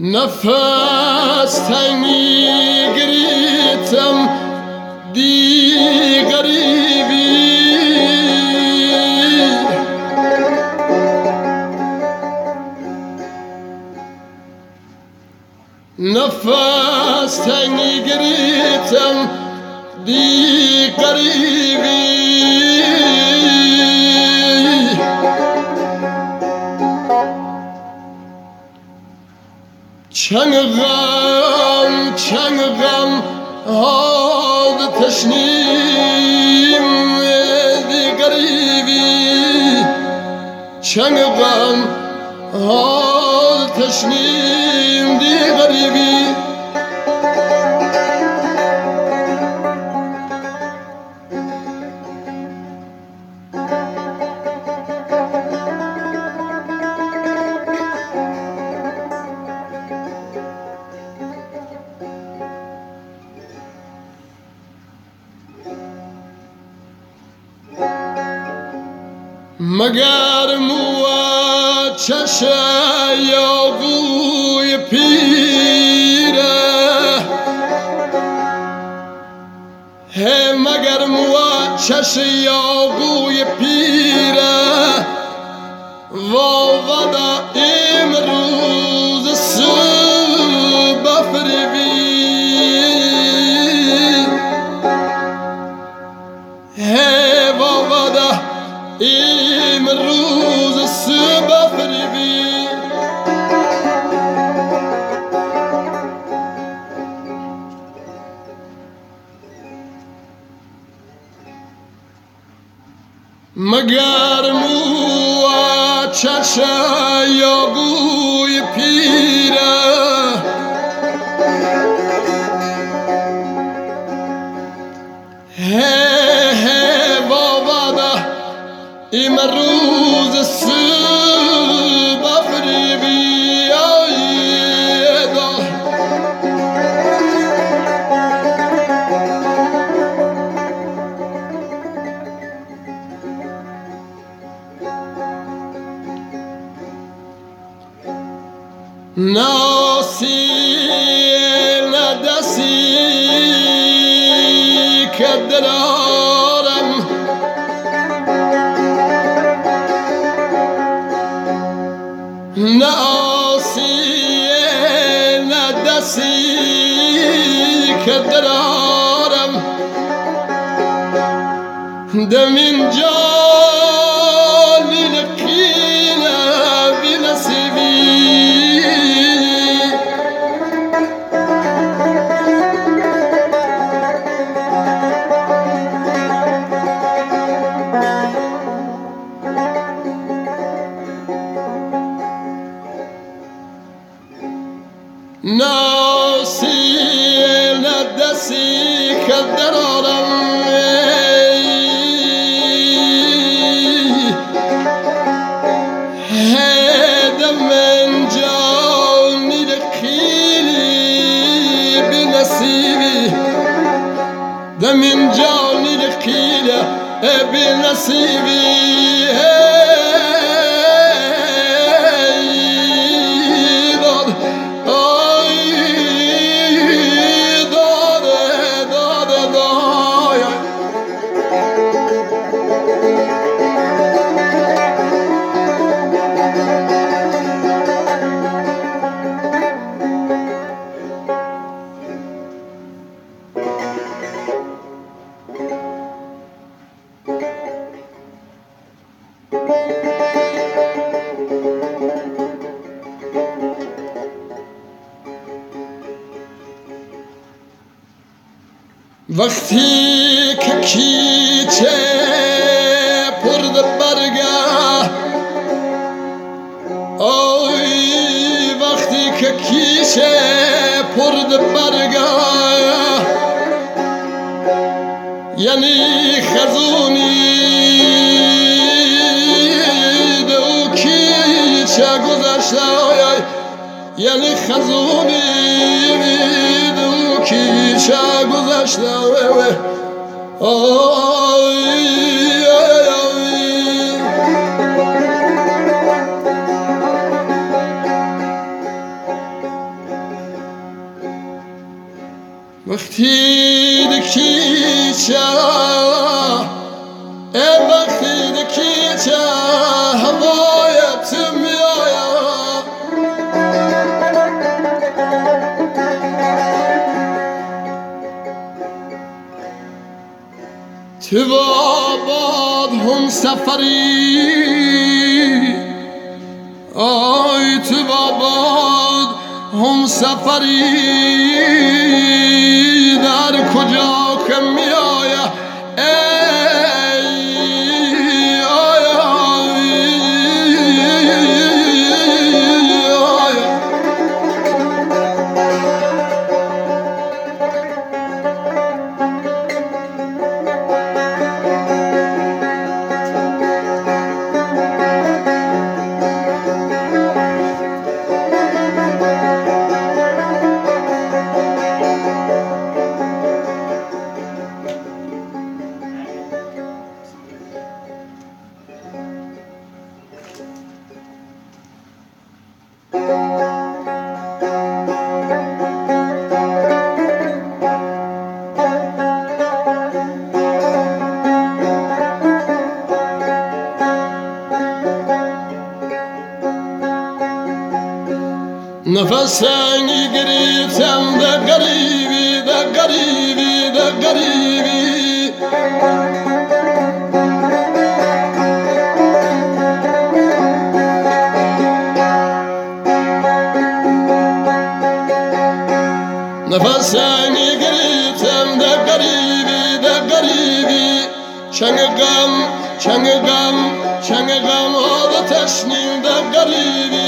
نفس تنگی گریتم دی غریبی نفس تنگی گریتم دی غریبی چنگ غم حال تشنیم دی غریبی چنگ غم حال تشنیم دی غریبی مگر موا چشه یا گوی پیره مگر موا چشه یا گوی پیره واودا امروز صبح فریبی واودا امروز صبح فریبی مگر موا چشه یا گوی پیره امروز صبح فریبی آیدا ناسی ندسی کدرارم ناسی ندسی کدرارم دمین جانی لقینا بنصیبی ناسی ندسی کدرارم هدم من جانی لخیلی بنصیبی دمین جانی لخیلی بنصیبی وقتی که کیچه پرد برگه آی وقتی که کیچه پرد برگه یعنی خزونی دو کیچه گذشته یعنی خزونی دو کیچه گذشته وقتی دکی چه وقتی دکی چه هوایت میایا تو باد هم سفری آی تو باد هم سفری در کجا که می آیا نفسانی گرفتم ده غریبی ده غریبی ده غریبی نفسانی گرفتم ده غریبی ده غریبی چنگ غم چنگ غم چنگ غم آب تشنیم ده غریبی